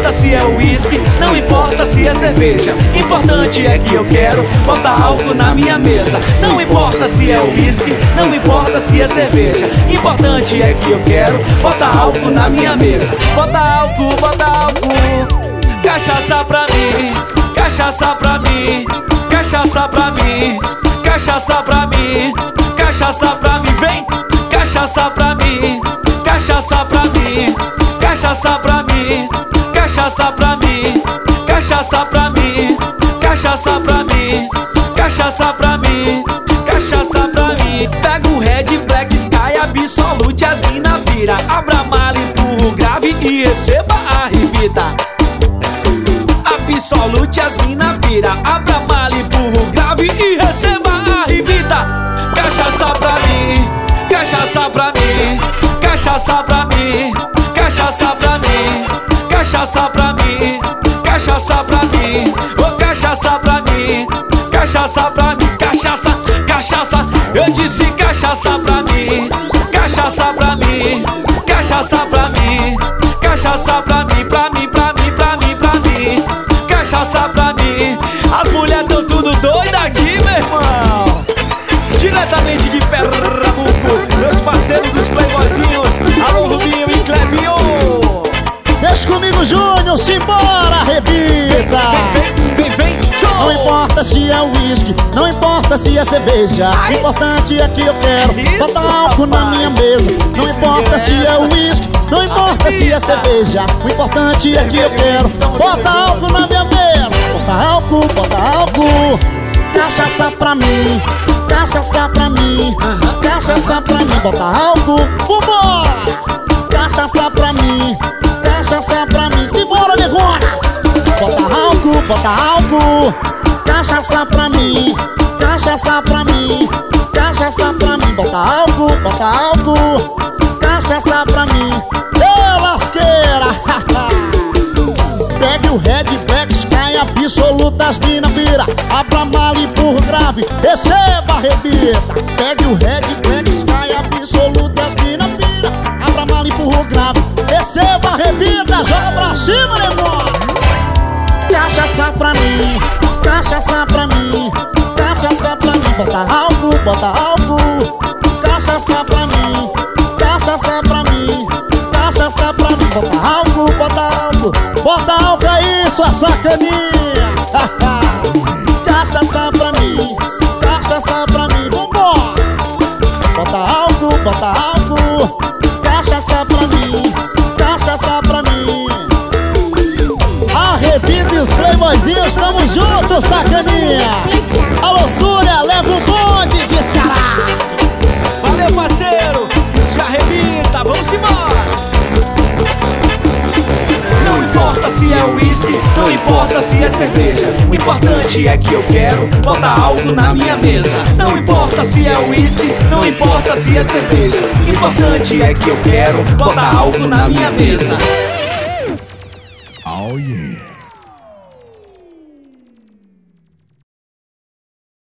importa se é uísque, não importa se é cerveja. Importante é que eu quero botar álcool na minha mesa. Não importa se é uísque, não importa se é cerveja. Importante é que eu quero botar álcool na minha mesa. Bota álcool, bota álcool. Cachaça pra mim, cachaça pra mim, cachaça pra mim, cachaça pra mim, cachaça pra mim, vem! Cachaça pra mim, cachaça pra mim, cachaça pra mim, cachaça pra mim, cachaça pra mim, cachaça pra mim, cachaça pra mim, cachaça pra mim. Pega o Red, Black, Sky, Absolute, as mina vira. Abra mala, empurra o grave e receba a revida. Absolute, as mina vira. Abra mala, empurra o grave e receba a revida. Cachaça pra mim, cachaça pra mim, cachaça pra mim, cachaça pra mim, cachaça pra mim, cachaça pra mim, ô cachaça pra mim, cachaça pra mim, cachaça, cachaça, eu disse cachaça pra mim, cachaça pra mim, cachaça pra mim, cachaça pra mim, pra mim, pra mim, pra mim, pra mim, cachaça pra mim. As mulheres tão tudo doidas aqui, meu irmão. Diretamente de Pernambuco, meus parceiros, os playboyzinhos. Alô, Rubinho e Clebinho. Deixa comigo, Júnior, simbora, arrebita. Vem, show. Não importa se é uísque, não importa se é cerveja. O importante é que eu quero botar álcool na minha mesa. Não importa se é uísque, não importa se é cerveja. O importante é que eu quero botar álcool na minha mesa. Bota álcool, bota álcool. Cachaça pra mim, cachaça pra mim, cachaça pra mim, bota álcool, vambora! Cachaça pra mim, cachaça pra mim, simbora, negona! Bota álcool, cachaça pra mim, cachaça pra mim, cachaça pra mim, bota álcool, cachaça pra mim, ô lasqueira! Pegue o Red, Black, Sky, Absoluta, as mina vira. Abra mala, empurra o grave, receba a revista. Pegue o Red, Black, Sky, Absoluta, as mina vira. Abra mala, empurra o grave, receba a revista. Joga pra cima, irmão. Cachaça pra mim, cachaça pra mim, cachaça pra mim. Bota álcool, cachaça pra mim, cachaça pra mim, cachaça pra mim. Bota álcool, bota álcool aí, sua sacaninha. Cachaça pra mim, cachaça pra mim, vambora. Bota álcool, cachaça pra mim, cachaça pra mim. Arrebita os playboyzinhos, tamo junto, sacaninha. Alô, Súria, leva o bonde descarado. Valeu, parceiro, isso arrebita, vamos embora. Não importa se é uísque, não importa se é cerveja. O importante é que eu quero botar álcool na minha mesa. Não importa se é uísque, não importa se é cerveja. O importante é que eu quero botar álcool na minha mesa. Oh yeah.